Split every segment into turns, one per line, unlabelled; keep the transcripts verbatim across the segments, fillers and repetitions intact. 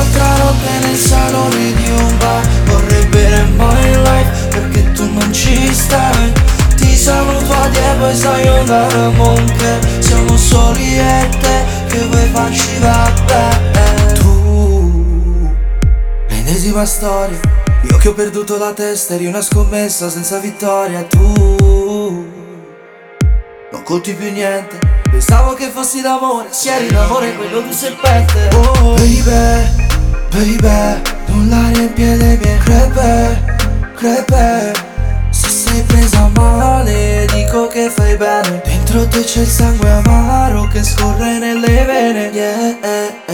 un'altra notte nel salone di un bar. Vorrei bere my life perché tu non ci stai. Ti saluto a te poi sayonara monche. Siamo soli e te che vuoi farci vabbè. Tu, l'ennesima storia. Io che ho perduto la testa, eri una scommessa senza vittoria. Tu non conti più niente. Pensavo che fossi l'amore, se eri l'amore quello di serpente. Oh baby, baby, non la riempie le mie crepe, crepe. Se sei presa male, dico che fai bene. Dentro te c'è il sangue amaro che scorre nelle vene, yeah.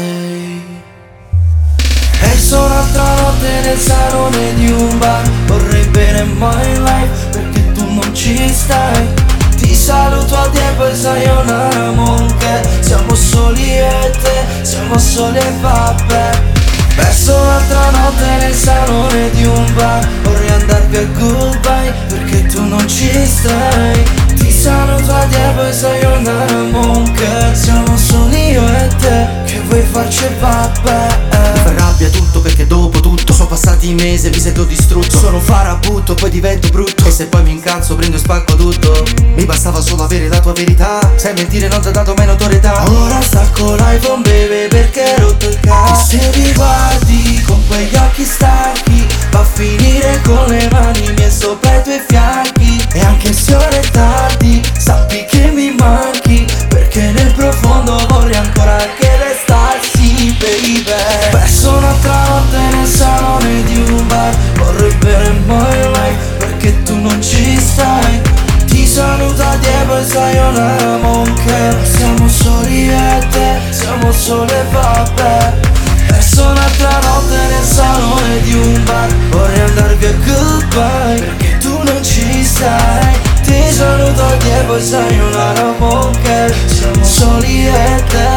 E sono un'altra notte nel salone di un bar. Vorrei bere my life perché tu non ci stai. Ti saluto a te poi sayonara monche. Siamo soli e te, siamo soli e vabbè. Perso un'altra notte nel salone di un bar. Vorrei andarvi a goodbye perché tu non ci stai. Ti saluto a te poi sayonara monche. Siamo soli io e te che vuoi farci vabbè.
Mi fa rabbia tutto perché dopo tutto sono passati i mesi e mi sento distrutto. Sono un farabutto, poi divento brutto. E se poi mi incazzo prendo e spacco tutto. Mi bastava solo avere la tua verità. Sai mentire non ti ha dato mai notorietà.
Ora stacco l'iPhone baby perché hai rotto il cazzo. Se mi guardi con quegli occhi stanchi, va a finire con le mani mie sopra i tuoi fianchi. E anche se ora è tardi, sappi che mi manchi, perché nel profondo vorrei ancora che restassi baby. Perso un'altra notte nel salone di un bar. Vorrei bere my life perché tu non ci stai. Ti saluto a te poi sayonara monche. Siamo soli e te, siamo soli e vabbè. Perso un'altra notte nel salone di un bar. Vorrei andarvi a goodbye perché tu non ci stai. Ti saluto a te poi sayonara monche. Siamo soli e te